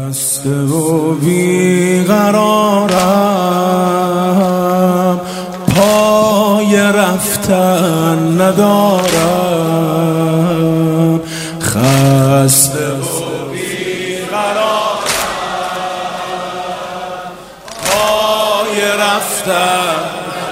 خسته و بیقرارم، پای رفتن ندارم. خسته و بیقرارم، پای رفتن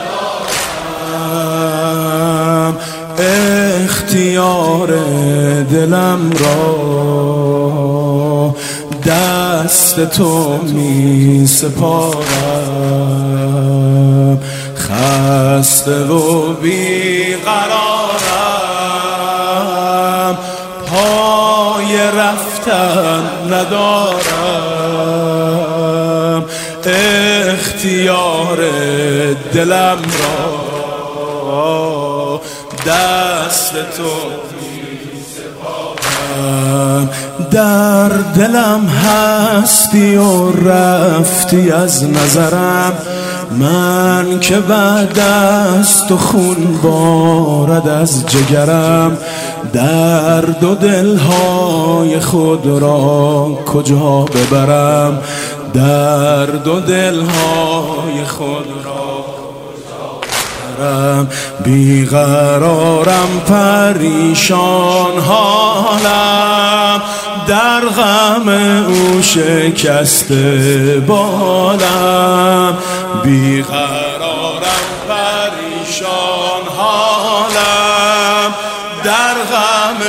ندارم. اختیار دلم را دست تو می سپارم. خسته و بیقرارم، پای رفتن ندارم. اختیار دلم را دست تو در دلم هستی و رفتی از نظرم. من که بعد از تو خون بارد از جگرم. درد و دلهای خود را کجا ببرم؟ درد و دلهای خود را بیقرارم، پریشان حالم، در غم او شکسته بالم. بیقرارم، پریشان حالم، در غم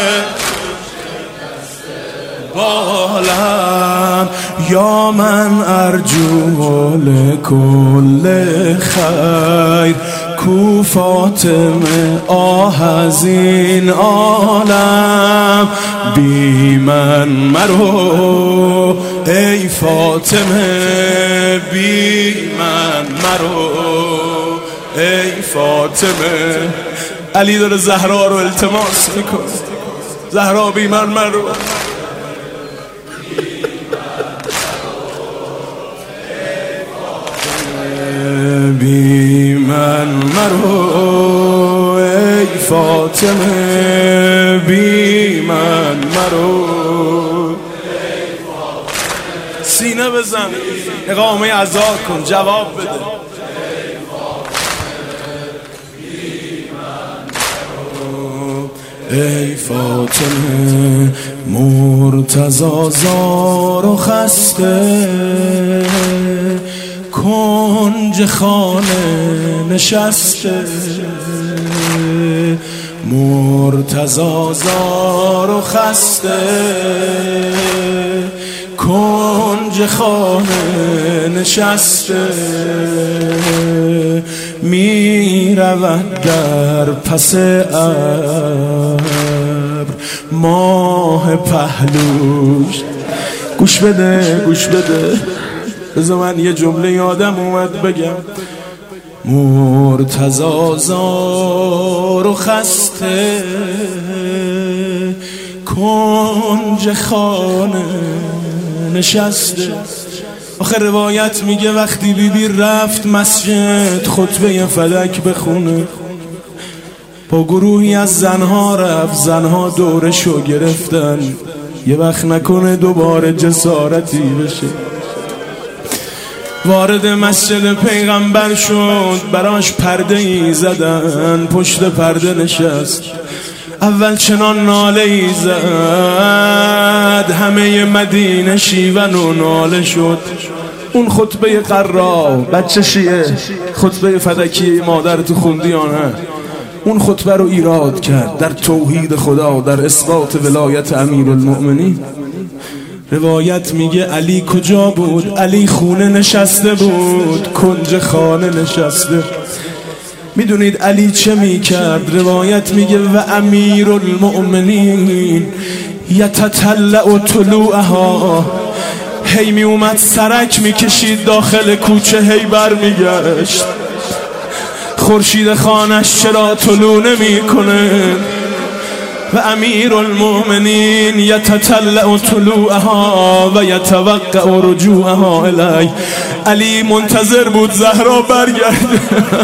بالم. یا من ارجو لکل خیر، کو فاطمه آه از این عالم. بی من مرو ای فاطمه، بی من مرو ای فاطمه. علی داره زهرا رو التماس میکنه، زهرا بی من مرو. بی من مرو ای فاطمه، بی من مرو. سینه بزن، اقامه عزا کن، جواب بده. ای فاطمه مرتضی زار و خسته، کنج خانه نشسته. مرتضی زار و خسته، کنج خانه نشسته. می رود در پس ابر ماه پهلوش. گوش بده، گوش بده، بذار من یه جمله یادم اومد بگم. مرتضی زار و خسته، کنج خانه نشسته. آخه روایت میگه وقتی بیبی رفت مسجد خطبه فلک بخونه، با گروهی از زنها رفت. زنها دورشو گرفتن، یه وقت نکنه دوباره جسارتی بشه. وارد مسجد پیغمبر شد، براش پرده ای زدن، پشت پرده نشست. اول چنان ناله ای زد، همه مدینه شیون و ناله شد. اون خطبه قرا، بچه شیعه، خطبه فدکی مادر تو خوندی یا نه؟ اون خطبه رو ایراد کرد در توحید خدا، در اثبات ولایت امیرالمؤمنین. روایت میگه علی کجا بود؟ علی خونه نشسته بود، کنج خانه نشسته. میدونید علی چه میکرد؟ روایت میگه و امیرالمؤمنین یتطلع طلوعها، هی می اومد سرک میکشید داخل کوچه، هی بر میگشت خورشید خانش چرا طلوع نمیکنه. و امیرالمؤمنین یتطلع طلوعها و یتوقع رجوعها الی. علی منتظر بود زهرا برگرده.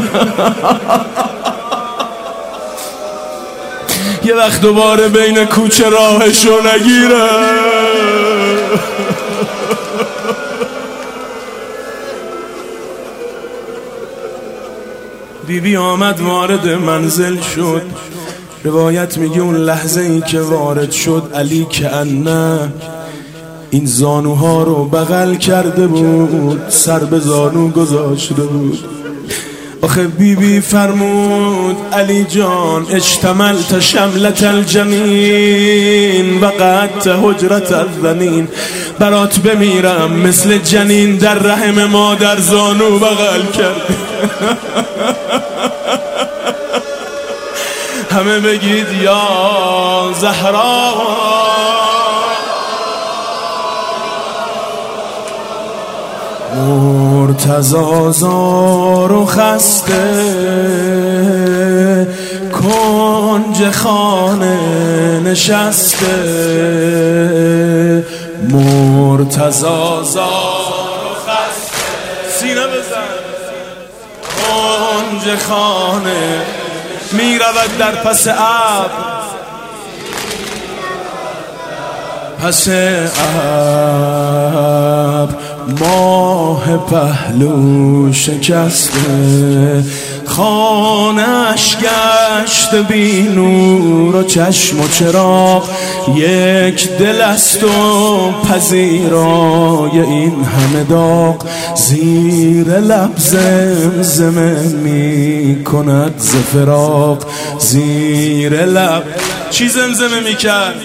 یه وقت دوباره بین کوچه راهشو نگیره. بیبی آمد وارد منزل شد. روایت میگه اون لحظه ای که وارد شد علی که نه این زانوها رو بغل کرده بود، سر به زانو گذاشته بود. آخه بیبی فرمود علی جان اشتملت شملت الجنین و قعدت حجرت الذنین، برات بمیرم مثل جنین در رحم مادر زانو بغل کرد. همه بگید یا زهرا. مرتضی زار و خسته کنج خانه نشسته، مرتضی زار و خسته، سینه بزن، کنج خانه می رود در پس ابر، پس ابر ماه پهلو شکسته، خانه‌اش گشت بی نور و چشم و چراغ، یک دل است و پذیرای این همه داغ، زیر لب زمزمه می کند ز فراق، زیر لب چی زمزمه می کرد؟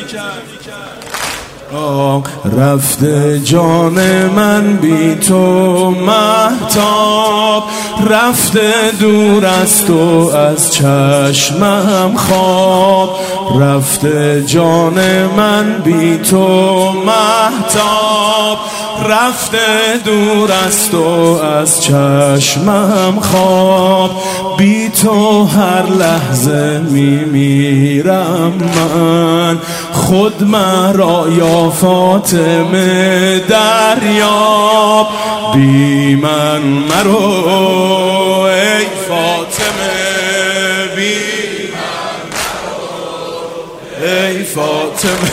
رفته جان من بی تو مهتاب، رفته دور از تو از چشمم خواب، رفته جان من بی تو مهتاب، رفته دور از تو از چشمم خواب، بی تو هر لحظه میمیرم من، خود مرا یا فاطمه دریاب، بی من مرو ای فاطمه، بی من مرو ای فاطمه،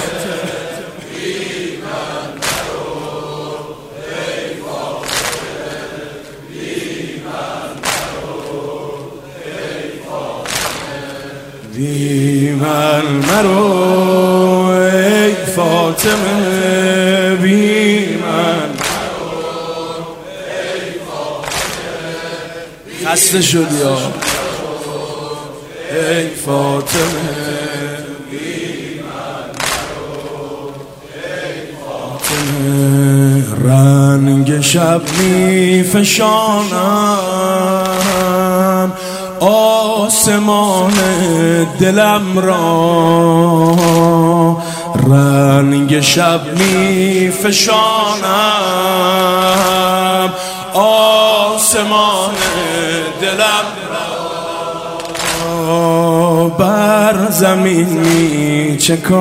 بی من مرو ای فاطمه، بی من مرو ای فاطمه، خسته شدی یا ای فاطمه، بی من مرو ای فاطمه، رنگ شب می فشانم آسمان دلم را، رنگ شب می فشانم آسمان دلم را، بر زمین می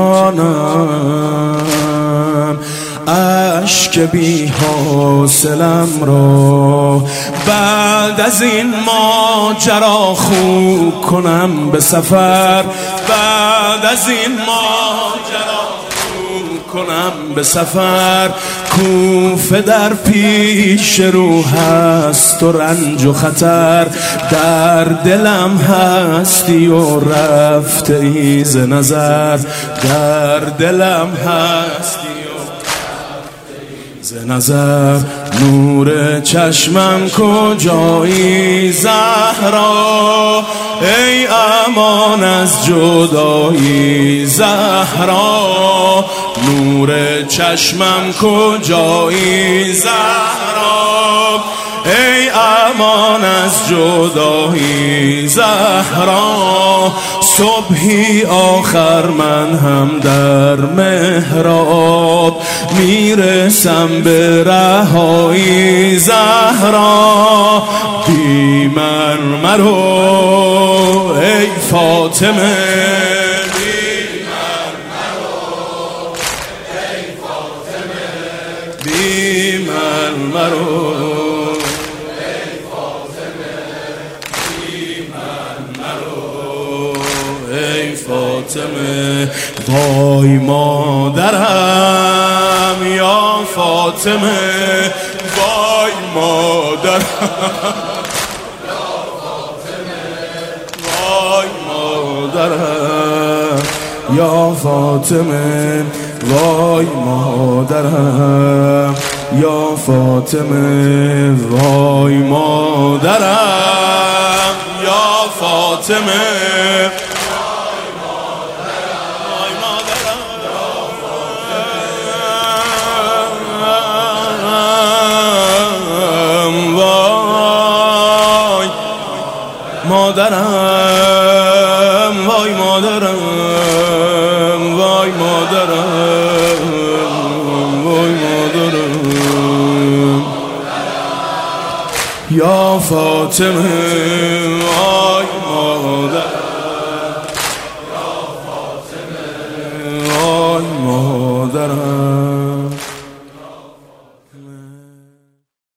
چکانم اشک بی حاصلم را، بعد از این ماجرا خو کنم به سفر، بعد از این ماجرا خو کنم به سفر، کوفه در پیش رو هست و رنج و خطر، در دلم هستی و رفته ای ز نظر، در دلم هستی ز نظر، نور چشمم کجایی زهرا، ای امان از جدایی زهرا، نور چشمم کجایی زهرا، ای امان از جدایی زهرا، صبحی آخر من هم در محراب، میرسم به رهایی زهرا، بی من مرو ای فاطمه، بی من مرو ای فاطمه، بی من مرو ای فاطمه، بی من مرو ای فاطمه، وای مادرم یا فاطمه، وای مادرم یا فاطمه، مادرم یا فاطمه وای مادرم یا فاطمه وای مادرم یا فاطمه مادرم وای مادرم وای مادرم وای مادرم یا فاطمه